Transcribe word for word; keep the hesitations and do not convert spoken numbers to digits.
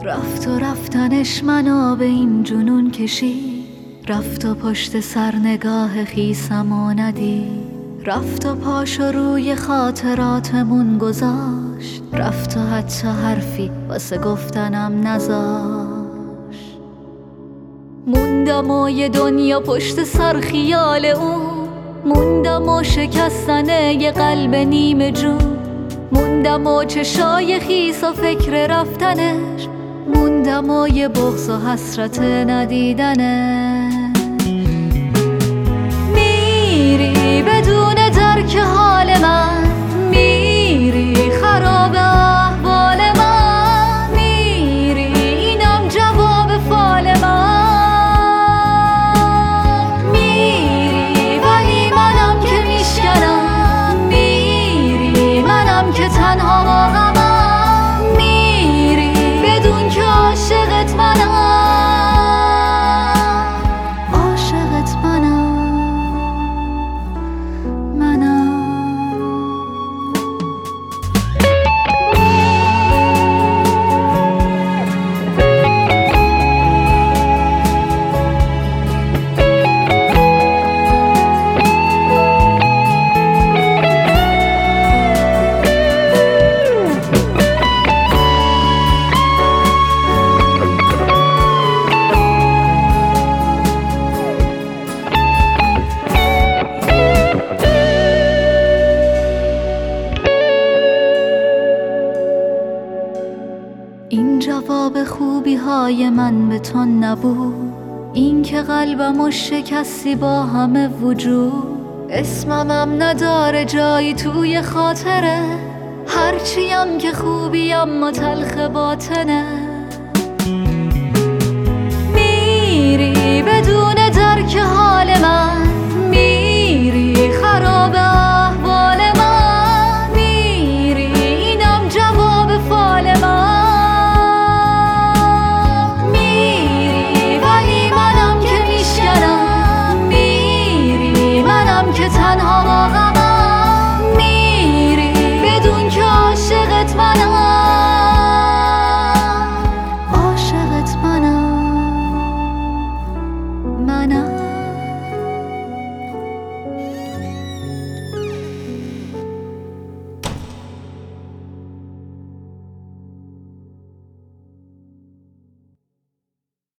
رفت و رفتنش منو به این جنون کشید، رفت و پشت سر نگاه خیسمو ندید، رفت و پاشو روی خاطراتمون گذاشت، رفت و حتی حرفی واسه گفتنم نذاشت. موندم و یه دنیا پشت سر خیال اون، موندم و شکستن یه قلب نیمه جون، موندم و چشای خیس و فکر رفتنش، موندم و یه بغض و حسرت ندیدنش. میری بدون درک حال من، میری خراب احوال من، میری اینم جواب فال من، میری ولی منم که میشکنم، میری منم که تنها با غمم، میری بدون که عاشقت منم، عاشقت منم. این جواب خوبی های من به تو نبود، این که قلبمو شکستی با همه وجود، اسممم نداره جایی توی خاطره، هرچیم که خوبی اما تلخ باطنه. میری بدون درک حال من، میری خراب احوال من، میری اینم جواب فال من، که تنها